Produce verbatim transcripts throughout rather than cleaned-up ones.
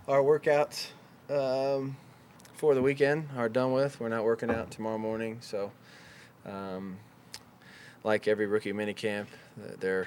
Our workouts um, for the weekend are done with. We're not working out tomorrow morning, so um, like every rookie minicamp, there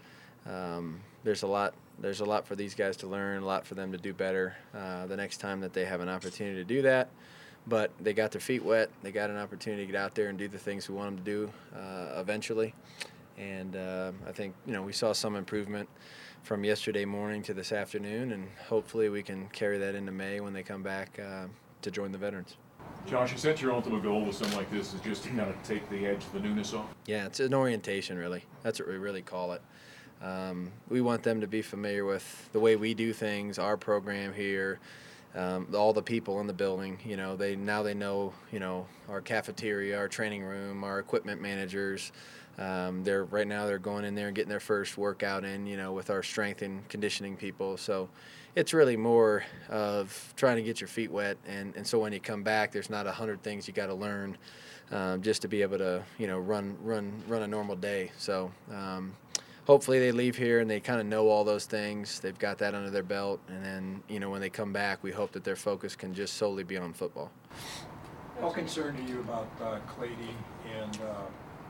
um, there's a lot there's a lot for these guys to learn, a lot for them to do better uh, the next time that they have an opportunity to do that. But they got their feet wet. They got an opportunity to get out there and do the things we want them to do uh, eventually. And uh, I think you know we saw some improvement from yesterday morning to this afternoon, and hopefully we can carry that into May when they come back uh, to join the veterans. Josh, you said your ultimate goal with something like this is just to kind of take the edge, the newness off? Yeah, it's an orientation, really. That's what we really call it. Um, we want them to be familiar with the way we do things, our program here, um, all the people in the building. You know, they now they know, you know, our cafeteria, our training room, our equipment managers. Um, they're right now they're going in there and getting their first workout in, you know, with our strength and conditioning people. So it's really more of trying to get your feet wet, and, and so when you come back, there's not a hundred things you got to learn um, just to be able to, you know, run run run a normal day. So. Um, Hopefully they leave here and they kind of know all those things. They've got that under their belt, and then you know when they come back, we hope that their focus can just solely be on football. How concerned are you about uh, Clady, and uh,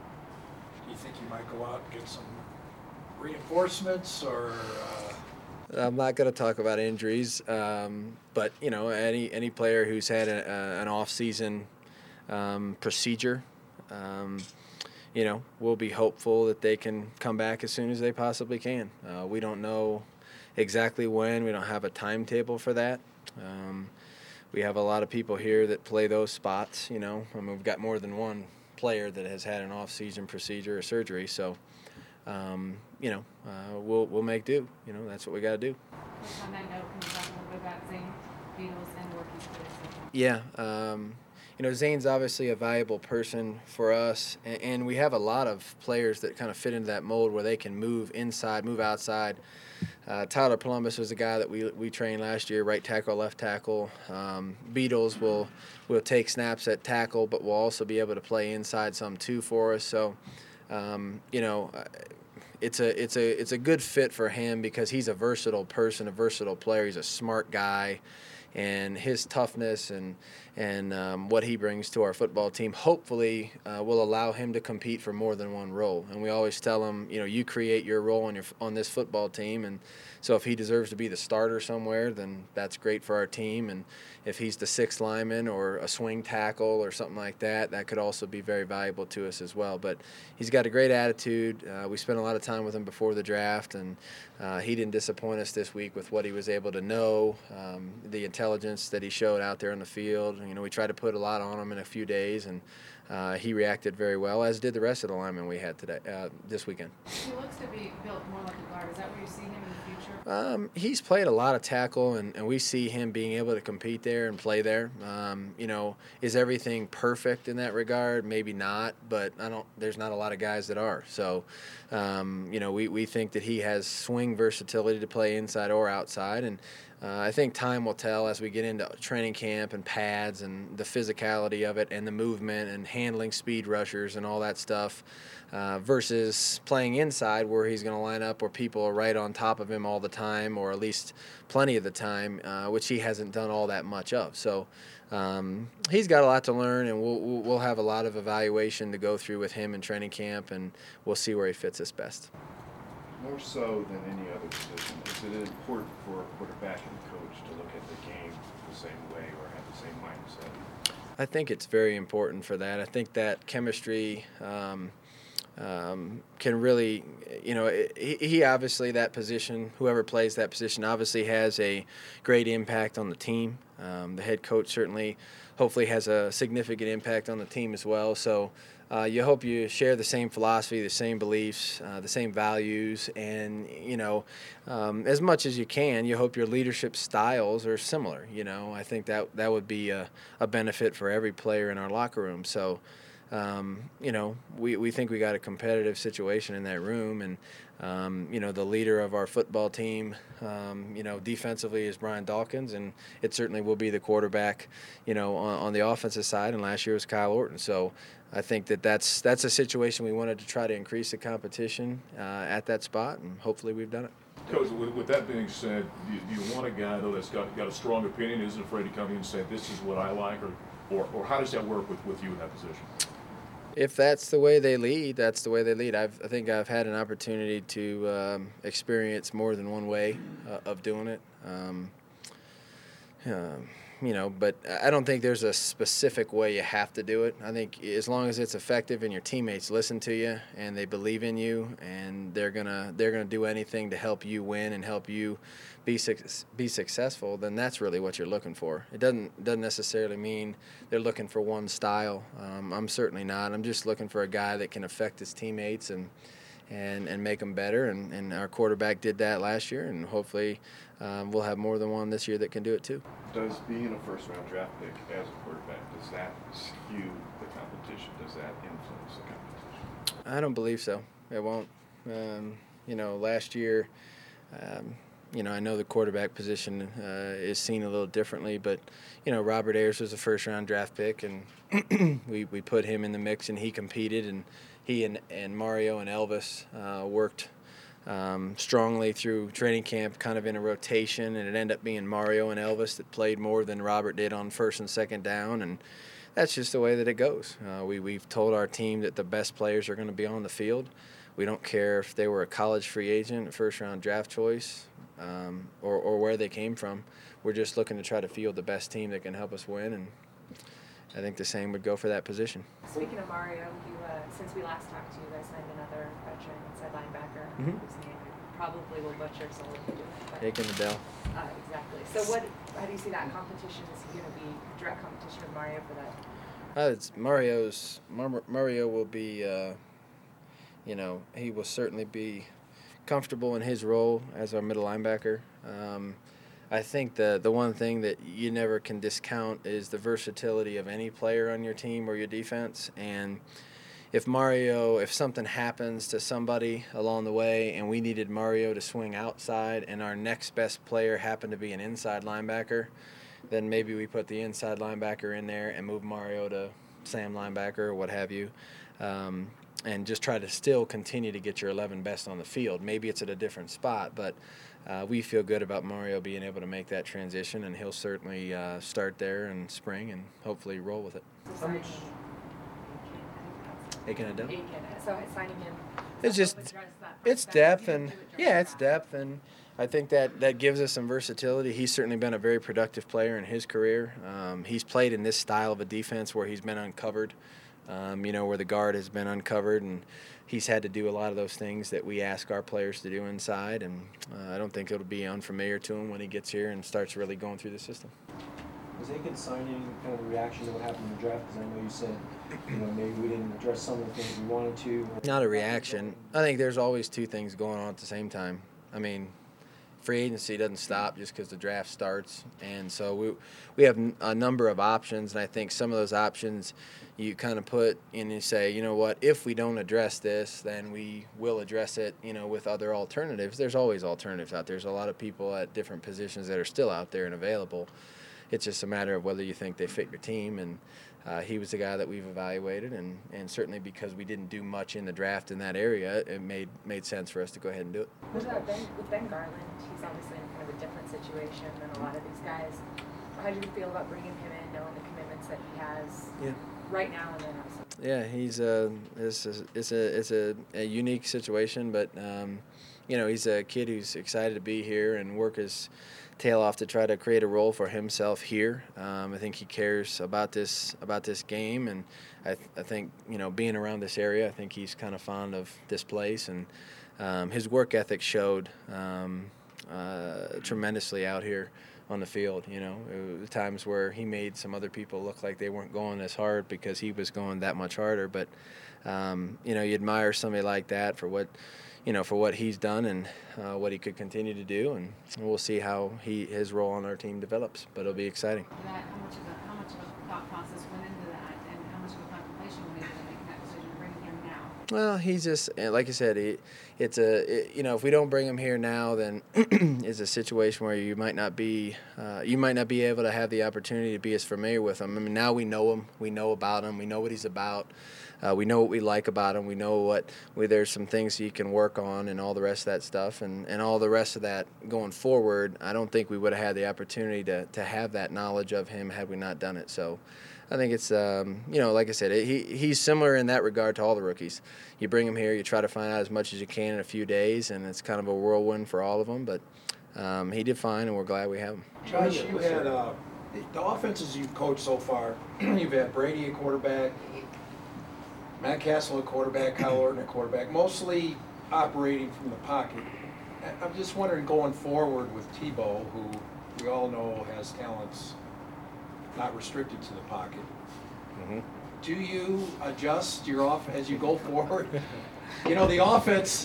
do you think you might go out and get some reinforcements, or? Uh... I'm not going to talk about injuries, um, but you know any any player who's had a, a, an off-season um, procedure. Um, you know, we'll be hopeful that they can come back as soon as they possibly can. Uh, we don't know exactly when. We don't have a timetable for that. Um, we have a lot of people here that play those spots, you know. I mean, we've got more than one player that has had an off-season procedure or surgery. So, um, you know, uh, we'll we'll make do. You know, that's what we got to do. On that note, can you talk a little bit about Zane Beadles and working together? Yeah. Um, You know, Zane's obviously a valuable person for us, and, and we have a lot of players that kind of fit into that mold where they can move inside, move outside. Uh, Tyler Columbus was a guy that we we trained last year, right tackle, left tackle. Um, Beatles will will take snaps at tackle, but will also be able to play inside some too for us. So, um, you know, it's a it's a it's a good fit for him because he's a versatile person, a versatile player. He's a smart guy. And his toughness and and um, what he brings to our football team hopefully uh, will allow him to compete for more than one role. And we always tell him, you know, you create your role on your on this football team. And so if he deserves to be the starter somewhere, then that's great for our team. And if he's the sixth lineman or a swing tackle or something like that, that could also be very valuable to us as well. But he's got a great attitude. Uh, we spent a lot of time with him before the draft, and uh, he didn't disappoint us this week with what he was able to know, um, the intelligence that he showed out there on the field. You know, we tried to put a lot on him in a few days, and uh, he reacted very well, as did the rest of the linemen we had today, uh, this weekend. He looks to be built more like a guard. Is that where you see him in the future? Um, he's played a lot of tackle, and, and we see him being able to compete there and play there. Um, you know, is everything perfect in that regard? Maybe not, but I don't. There's not a lot of guys that are. So, um, you know, we, we think that he has swing versatility to play inside or outside, and uh, I think time will tell as we get into training camp and pads and the physicality of it and the movement and handling speed rushers and all that stuff. Uh, versus playing inside where he's going to line up where people are right on top of him all the time, or at least plenty of the time, uh, which he hasn't done all that much of. So um, he's got a lot to learn, and we'll we'll have a lot of evaluation to go through with him in training camp, and we'll see where he fits us best. More so than any other position, is it important for a quarterback and coach to look at the game the same way or have the same mindset? I think it's very important for that. I think that chemistry um, um, can really, you know, he, he obviously, that position, whoever plays that position, obviously has a great impact on the team. Um, the head coach certainly, hopefully, has a significant impact on the team as well. So uh, you hope you share the same philosophy, the same beliefs, uh, the same values, and, you know, um, as much as you can, you hope your leadership styles are similar. You know, I think that that would be a, a benefit for every player in our locker room. So, Um, you know, we, we think we got a competitive situation in that room, and um, you know, the leader of our football team, um, you know, defensively is Brian Dawkins, and it certainly will be the quarterback, you know, on, on the offensive side. And last year was Kyle Orton. So I think that that's that's a situation we wanted to try to increase the competition uh, at that spot, and hopefully we've done it. Coach, with, with that being said, do you, do you want a guy though that's got, got a strong opinion, isn't afraid to come in and say, this is what I like, or, or, or how does that work with, with you in that position? If that's the way they lead, that's the way they lead. I've, I think I've had an opportunity to um, experience more than one way uh, of doing it. Um, um, you know, but I don't think there's a specific way you have to do it. I think as long as it's effective and your teammates listen to you and they believe in you and they're gonna they're gonna do anything to help you win and help you be suc- be successful, then that's really what you're looking for. It doesn't doesn't necessarily mean they're looking for one style. Um, I'm certainly not. I'm just looking for a guy that can affect his teammates and and and make them better. And, and our quarterback did that last year, and hopefully um, we'll have more than one this year that can do it too. Does being a first-round draft pick as a quarterback, does that skew the competition? Does that influence the competition? I don't believe so. It won't. Um, you know, last year, um, you know, I know the quarterback position uh, is seen a little differently, but, you know, Robert Ayers was a first-round draft pick, and we, we put him in the mix, and he competed, and he and, and Mario and Elvis uh, worked um, strongly through training camp, kind of in a rotation, and it ended up being Mario and Elvis that played more than Robert did on first and second down, and that's just the way that it goes. Uh, we, we've told our team that the best players are going to be on the field. We don't care if they were a college free agent, a first-round draft choice, um, or, or where they came from. We're just looking to try to field the best team that can help us win, and I think the same would go for that position. Speaking of Mario, you uh, since we last talked to you, guys signed another veteran inside linebacker Mhm. whose name I probably will butcher, so we'll do it. But, Aiken Adele. uh, exactly. So what? How do you see that competition? Is he going to be direct competition with Mario for that? Uh, it's Mario's. Mar- Mario will be, uh, you know, he will certainly be comfortable in his role as our middle linebacker. Um, I think the the one thing that you never can discount is the versatility of any player on your team or your defense. And if Mario, if something happens to somebody along the way and we needed Mario to swing outside and our next best player happened to be an inside linebacker, then maybe we put the inside linebacker in there and move Mario to Sam linebacker or what have you. Um, and just try to still continue to get your eleven best on the field. Maybe it's at a different spot, but uh, we feel good about Mario being able to make that transition, and he'll certainly uh, start there in spring and hopefully roll with it. So How much- signing Aiken Adele? Aiken. So signing him. It's just, it's depth and, yeah, it's depth, and I think that, that gives us some versatility. He's certainly been a very productive player in his career. Um, he's played in this style of a defense where he's been uncovered, um, you know, where the guard has been uncovered, and he's had to do a lot of those things that we ask our players to do inside, and uh, I don't think it'll be unfamiliar to him when he gets here and starts really going through the system. Was Aiken signing kind of a reaction to what happened in the draft? Because I know you said, you know, maybe we didn't address some of the things we wanted to. Not a reaction. I think there's always two things going on at the same time. I mean, free agency doesn't stop just because the draft starts, and so we we have a number of options, and I think some of those options you kind of put and you say, you know what, if we don't address this, then we will address it, you know, with other alternatives. There's always alternatives out there. There's a lot of people at different positions that are still out there and available. It's just a matter of whether you think they fit your team, and uh, he was the guy that we've evaluated, and, and certainly because we didn't do much in the draft in that area, it made made sense for us to go ahead and do it. With, uh, ben, with Ben Garland, he's obviously in kind of a different situation than a lot of these guys. How do you feel about bringing him in, knowing the commitments that he has Yeah. right now and then also? Yeah, he's a it's a it's a, it's a, a unique situation, but um, you know, he's a kid who's excited to be here and work his tail off to try to create a role for himself here. Um, I think he cares about this about this game, and I, th- I think you know being around this area, I think he's kind of fond of this place, and um, his work ethic showed um, uh, tremendously out here on the field. You know, it was times where he made some other people look like they weren't going as hard because he was going that much harder. But um, you know, you admire somebody like that for what. you know, for what he's done and uh, what he could continue to do, and we'll see how he his role on our team develops. But it'll be exciting. That, how much of a, how much of a thought process went into that, and how much of a contemplation went into making that decision to bring him now? Well, he's just like I said. He, it's a it, you know if we don't bring him here now, then it's a situation where you might not be uh, you might not be able to have the opportunity to be as familiar with him. I mean, now we know him, we know about him, we know what he's about, uh, we know what we like about him, we know what we, there's some things he can work on and all the rest of that stuff, and, and all the rest of that going forward. I don't think we would have had the opportunity to to have that knowledge of him had we not done it. So. I think it's, um, you know, like I said, he he's similar in that regard to all the rookies. You bring him here, you try to find out as much as you can in a few days, and it's kind of a whirlwind for all of them. But um, he did fine, and we're glad we have him. Josh, you had uh, the offenses you've coached so far. You've had Brady at quarterback, Matt Castle at quarterback, Kyle Orton at quarterback, mostly operating from the pocket. I- I'm just wondering, going forward with Tebow, who we all know has talents not restricted to the pocket. Mm-hmm. Do you adjust your off as you go forward? You know, the offense,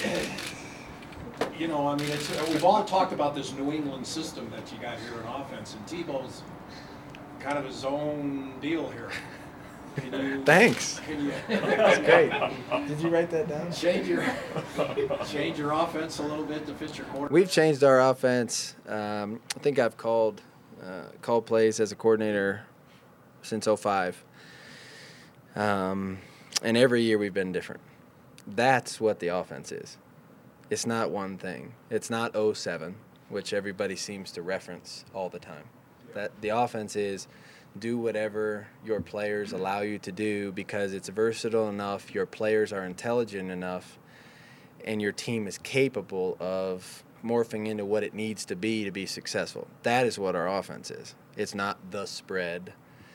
you know, I mean, it's, we've all talked about this New England system that you got here in offense, and Tebow's kind of his own deal here. Can you, Thanks. Can you That's great. Did you write that down? change your change your offense a little bit to fit your quarterback? We've changed our offense. Um, I think I've called uh, called plays as a coordinator since oh five. Um, and every year we've been different. That's what the offense is. It's not one thing. It's not oh seven, which everybody seems to reference all the time. That the offense is do whatever your players allow you to do because it's versatile enough, your players are intelligent enough, and your team is capable of morphing into what it needs to be to be successful. That is what our offense is. It's not the spread.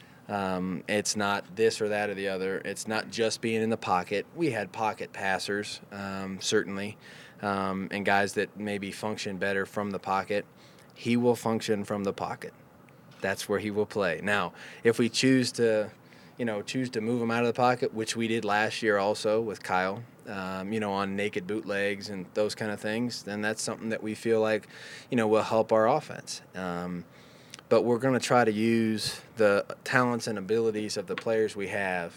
Um, it's not this or that or the other. It's not just being in the pocket. We had pocket passers, um, certainly, um, and guys that maybe function better from the pocket. He will function from the pocket. That's where he will play. Now, if we choose to, you know, choose to move him out of the pocket, which we did last year also with Kyle, um, you know, on naked bootlegs and those kind of things, then that's something that we feel like, you know, will help our offense. Um, but we're going to try to use the talents and abilities of the players we have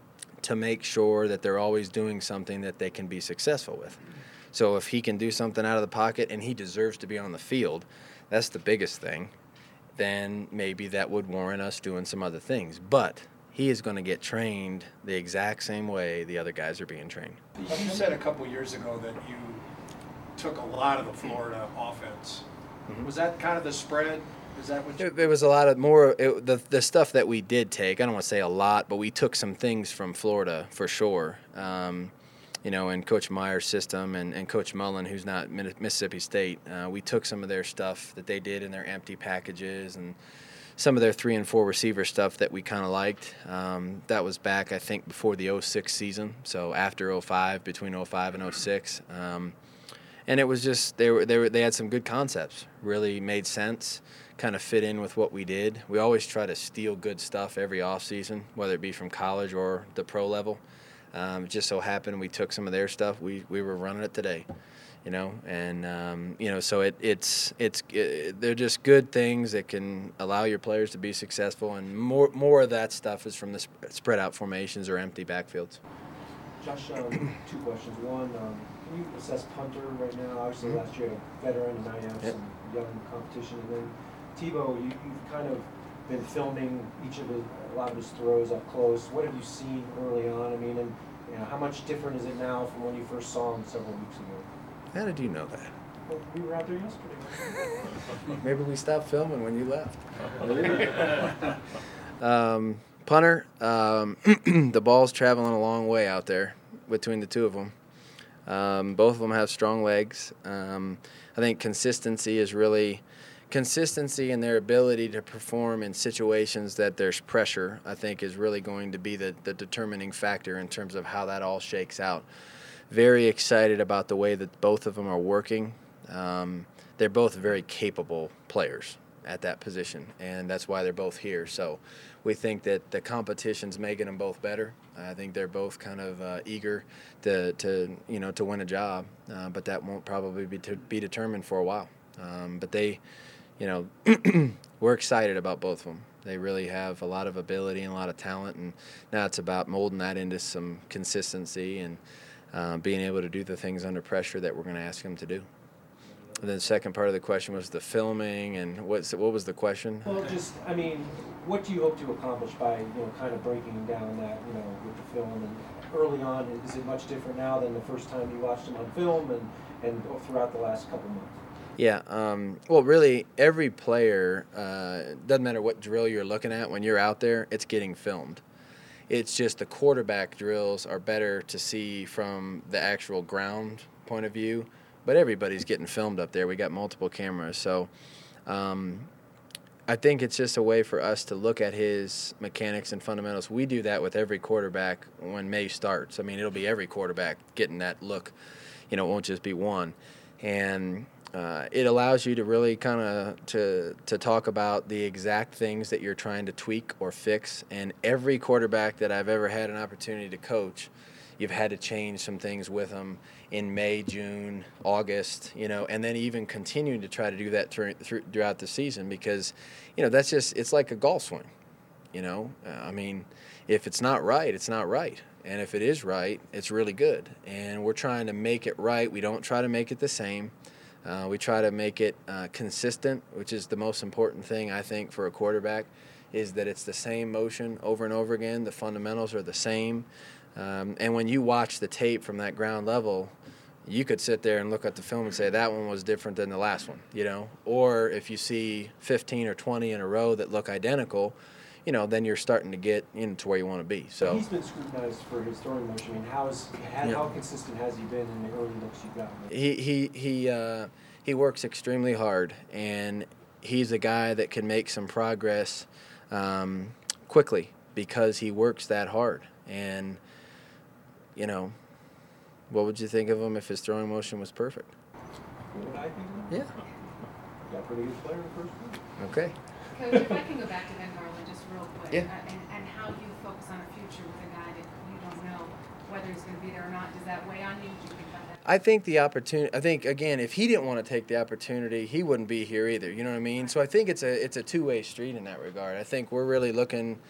to make sure that they're always doing something that they can be successful with. So if he can do something out of the pocket and he deserves to be on the field, that's the biggest thing, then maybe that would warrant us doing some other things. But he is going to get trained the exact same way the other guys are being trained. You said a couple years ago that you took a lot of the Florida offense. Mhm. Was that kind of the spread? Is that what you? There, there was a lot of more it, the the stuff that we did take. I don't want to say a lot, but we took some things from Florida for sure. Um, you know, in Coach Meyer's system and, and Coach Mullen, who's not Mississippi State, uh, we took some of their stuff that they did in their empty packages and some of their three and four receiver stuff that we kind of liked. Um, that was back, I think, before the oh six season, so after oh five, between oh five and oh six. Um, and it was just they were they were they had some good concepts, really made sense, kind of fit in with what we did. We always try to steal good stuff every offseason, whether it be from college or the pro level. Um, it just so happened we took some of their stuff. We we were running it today, you know, and um, you know, so it it's it's it, they're just good things that can allow your players to be successful. And more more of that stuff is from the sp- spread out formations or empty backfields. Josh, um, two questions. One, um, can you assess punter right now? Obviously, last year you had a veteran, and now you have Yep. some young competition. And then Tebow, you, you've kind of been filming each of his, a lot of his throws up close. What have you seen early on? I mean, and you know, how much different is it now from when you first saw him several weeks ago? How did you know that? Well, we were out there yesterday. Maybe we stopped filming when you left. um, punter, um, the ball's traveling a long way out there between the two of them. Um, both of them have strong legs. Um, I think consistency is really consistency in their ability to perform in situations that there's pressure, I think, is really going to be the, the determining factor in terms of how that all shakes out. Very excited about the way that both of them are working. Um, they're both very capable players at that position, and that's why they're both here. So we think that the competition's making them both better. I think they're both kind of uh, eager to, to, you know, to win a job, uh, but that won't probably be, to be determined for a while. Um, but they, you know, we're excited about both of them. They really have a lot of ability and a lot of talent, and now it's about molding that into some consistency and uh, being able to do the things under pressure that we're going to ask them to do. And then the second part of the question was the filming, and what's what was the question? Well, just, I mean, what do you hope to accomplish by, you know, kind of breaking down that, you know, with the film? And early on, is it much different now than the first time you watched him on film and, and throughout the last couple months? Yeah, um, well, really, every player, uh, doesn't matter what drill you're looking at, when you're out there, it's getting filmed. It's just the quarterback drills are better to see from the actual ground point of view, but everybody's getting filmed up there. We got multiple cameras, so um, I think it's just a way for us to look at his mechanics and fundamentals. We do that with every quarterback when May starts. I mean, it'll be every quarterback getting that look. You know, it won't just be one. And uh, it allows you to really kind of to to talk about the exact things that you're trying to tweak or fix. And every quarterback that I've ever had an opportunity to coach, you've had to change some things with them in May, June, August, you know, and then even continuing to try to do that through, through, throughout the season because, you know, that's just, it's like a golf swing, you know. Uh, I mean, if it's not right, it's not right. And if it is right, it's really good. And we're trying to make it right. We don't try to make it the same. Uh, we try to make it uh, consistent, which is the most important thing, I think, for a quarterback, is that it's the same motion over and over again. The fundamentals are the same. Um, and when you watch the tape from that ground level, you could sit there and look at the film and say that one was different than the last one, you know. Or if you see fifteen or twenty in a row that look identical, you know, then you're starting to get into where you want to be. So he's been scrutinized for his throwing motion. I mean, how's how, Yeah. how consistent has he been in the early looks you've gotten? he he he uh, he works extremely hard, and he's a guy that can make some progress um, quickly because he works that hard. And you know, what would you think of him if his throwing motion was perfect? What I think of him? Yeah. Got a pretty good player in the first one. Okay. Coach, if I can go back to Ben Garland just real quick. Yeah. uh, And, and how you focus on a future with a guy that you don't know whether he's going to be there or not. Does that weigh on you? Do you think about that? I think the opportunity. I think again, if he didn't want to take the opportunity, he wouldn't be here either. You know what I mean? So I think it's a it's a two way street in that regard. I think we're really looking,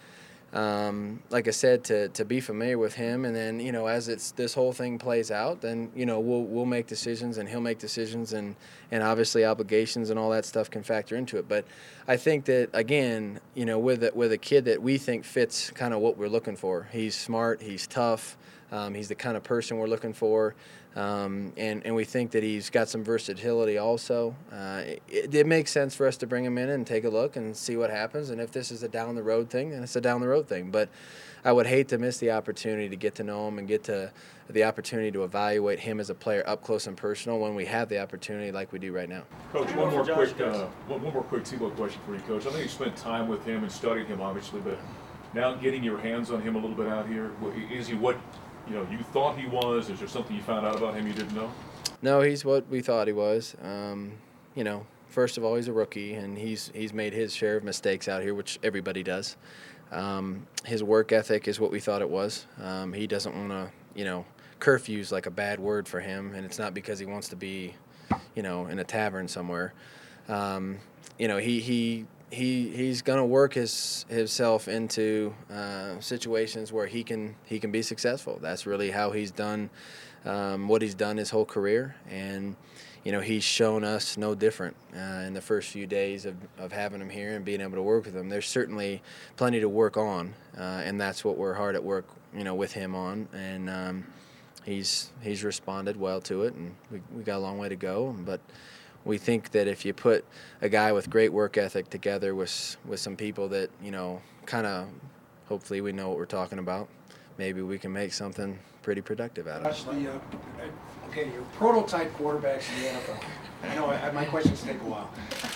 um, like I said, to to be familiar with him, and then you know as it's this whole thing plays out, then you know we'll we'll make decisions, and he'll make decisions, and and obviously obligations and all that stuff can factor into it. But I think that again, you know, with a, with a kid that we think fits kind of what we're looking for. He's smart. He's tough. Um, he's the kind of person we're looking for. Um, and, and we think that he's got some versatility also. Uh, it, it makes sense for us to bring him in and take a look and see what happens. And if this is a down-the-road thing, then it's a down-the-road thing. But I would hate to miss the opportunity to get to know him and get to the opportunity to evaluate him as a player up close and personal when we have the opportunity like we do right now. Coach, one more quick, uh, one, one more quick Tebow question for you, Coach. I know you spent time with him and studied him, obviously, but now getting your hands on him a little bit out here, is he what you know you thought he was? Is there something you found out about him you didn't know? No, he's what we thought he was. Um, you know, first of all, he's a rookie, and he's he's made his share of mistakes out here, which everybody does. Um, his work ethic is what we thought it was. Um, he doesn't want to, you know, curfew's like a bad word for him, and it's not because he wants to be, you know, in a tavern somewhere. Um, you know, he he. He he's gonna work his himself into uh, situations where he can he can be successful. That's really how he's done um, what he's done his whole career, and you know he's shown us no different uh, in the first few days of, of having him here and being able to work with him. There's certainly plenty to work on, uh, and that's what we're hard at work you know with him on, and um, he's he's responded well to it, and we we got a long way to go, but. We think that if you put a guy with great work ethic together with with some people that, you know, kind of hopefully we know what we're talking about, maybe we can make something pretty productive out of it. Actually, uh, okay, your prototype quarterbacks in the N F L. I know I, my questions take a while.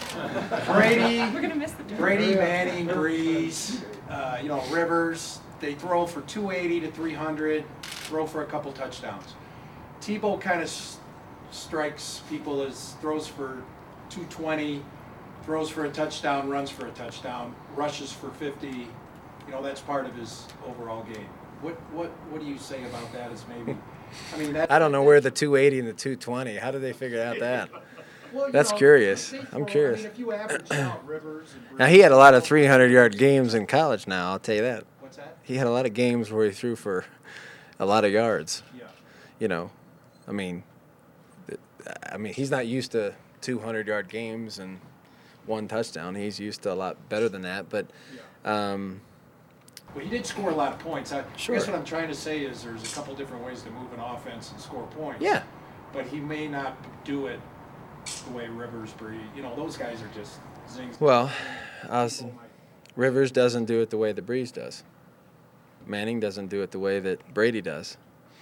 Brady, We're gonna miss the Brady, Manning, Breeze, uh, you know, Rivers. They throw for two eighty to three hundred, throw for a couple touchdowns. Tebow kind of strikes people as throws for two twenty, throws for a touchdown, runs for a touchdown, rushes for fifty. You know, that's part of his overall game. What what what do you say about that? As maybe, I mean, that I don't know where the two eighty and the two twenty. How did they figure out that? Well, you That's know, curious. they I'm throw- curious. I mean, if you average out Rivers and Now he had a lot of three hundred yard games in college. Now I'll tell you that. What's that? He had a lot of games where he threw for a lot of yards. Yeah. You know, I mean, I mean he's not used to two hundred yard games and one touchdown. He's used to a lot better than that. But um, Well, he did score a lot of points. I Sure. guess what I'm trying to say is there's a couple different ways to move an offense and score points. yeah, But he may not do it the way Rivers, Bree, you know, those guys are just zings. well, I was, People might- Rivers doesn't do it the way that Breeze does. Manning doesn't do it the way that Brady does.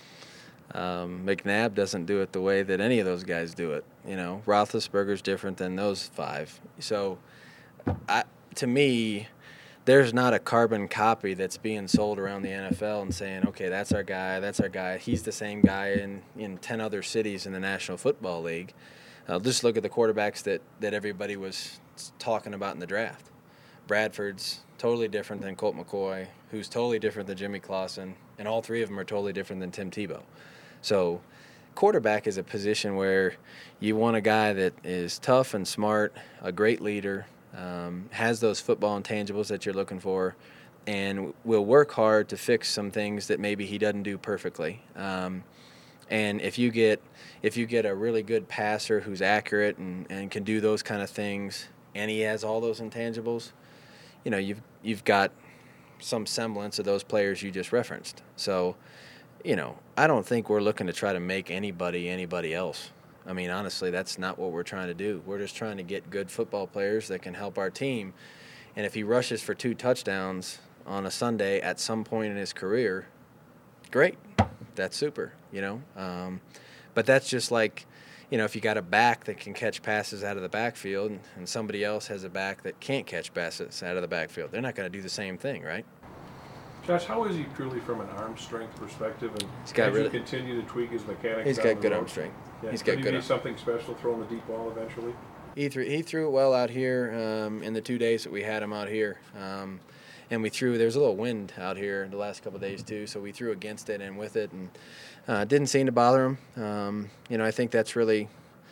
Um, McNabb doesn't do it the way that any of those guys do it. You know, Roethlisberger's different than those five. So, I, to me, there's not a carbon copy that's being sold around the N F L and saying, okay, that's our guy, that's our guy. He's the same guy in, in ten other cities in the National Football League. Uh, just look at the quarterbacks that, that everybody was talking about in the draft. Bradford's totally different than Colt McCoy, who's totally different than Jimmy Clausen, and all three of them are totally different than Tim Tebow. So quarterback is a position where you want a guy that is tough and smart, a great leader, um, has those football intangibles that you're looking for, and will work hard to fix some things that maybe he doesn't do perfectly. Um, and if you get if you get a really good passer who's accurate and, and can do those kind of things, and he has all those intangibles, you know, you've you've got some semblance of those players you just referenced. So, you know, I don't think we're looking to try to make anybody anybody else. I mean, honestly, that's not what we're trying to do. We're just trying to get good football players that can help our team. And if he rushes for two touchdowns on a Sunday at some point in his career, great. That's super, you know. Um, but that's just like, you know, if you got a back that can catch passes out of the backfield and somebody else has a back that can't catch passes out of the backfield, they're not going to do the same thing, right? Josh, how is he truly from an arm strength perspective, and He's got as really- you continue to tweak his mechanics? He's down got the good road? arm strength. Yeah. He's Could got he good be arm. something special throwing the deep ball eventually? He threw he threw it well out here um, in the two days that we had him out here, um, and we threw. There was a little wind out here the last couple of days too, so we threw against it and with it, and uh, didn't seem to bother him. Um, you know, I think that's really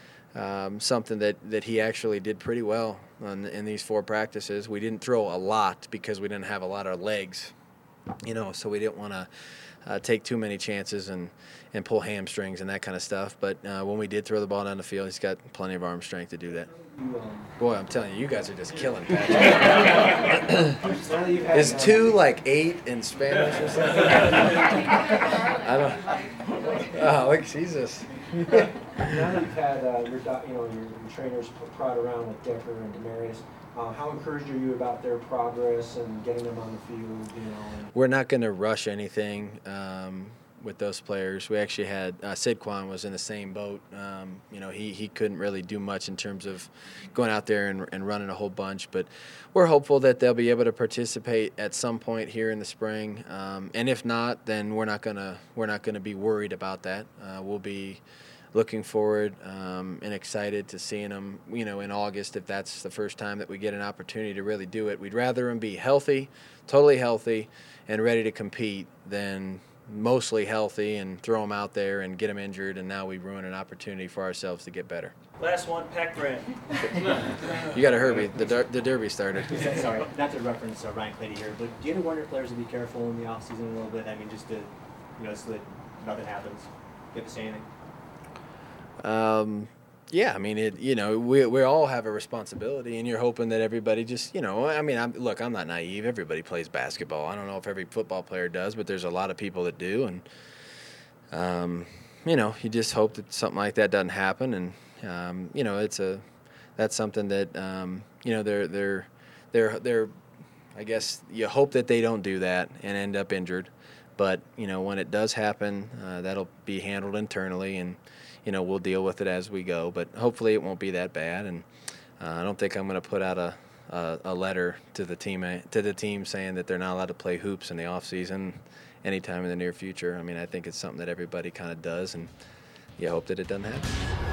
um, something that, that he actually did pretty well on, in these four practices. We didn't throw a lot because we didn't have a lot of legs, you know, so we didn't want to uh, take too many chances and, and pull hamstrings and that kind of stuff. But uh, when we did throw the ball down the field, he's got plenty of arm strength to do that. You, um, Boy, I'm telling you, you guys are just killing Patrick. now that you've had, Is two like eight in Spanish or something? I don't. Oh, look, Jesus. now that you've had uh, your, doc- you know, your, your trainers prod around with Decker and Demarius, uh, how encouraged are you about their progress and getting them on the field? You know, and We're not going to rush anything um, with those players. We actually had uh, Saquon was in the same boat. Um, you know, he, he couldn't really do much in terms of going out there and, and running a whole bunch. But we're hopeful that they'll be able to participate at some point here in the spring. Um, and if not, then we're not gonna we're not gonna be worried about that. Uh, we'll be looking forward um, and excited to seeing them, you know, in August if that's the first time that we get an opportunity to really do it. We'd rather them be healthy, totally healthy, and ready to compete than mostly healthy and throw them out there and get them injured, and now we ruin an opportunity for ourselves to get better. Last one, Pack Brand. You got to hurry. The, der- the derby started. Sorry, not to reference uh, Ryan Clady here, but do you ever want your players to be careful in the offseason a little bit? I mean, just to, you know, so that nothing happens. You have to say anything? Um, yeah, I mean, it. You know, we we all have a responsibility, and you're hoping that everybody just, you know, I mean, I'm, look, I'm not naive. Everybody plays basketball. I don't know if every football player does, but there's a lot of people that do, and um, you know, you just hope that something like that doesn't happen, and um, you know, it's a that's something that um, you know, they're they're they're they're. I guess you hope that they don't do that and end up injured, but you know, when it does happen, uh, that'll be handled internally, and you know, we'll deal with it as we go, but hopefully it won't be that bad. And uh, I don't think I'm going to put out a, a a letter to the team to the team saying that they're not allowed to play hoops in the off season anytime in the near future. I mean, I think it's something that everybody kind of does, and you hope that it doesn't happen.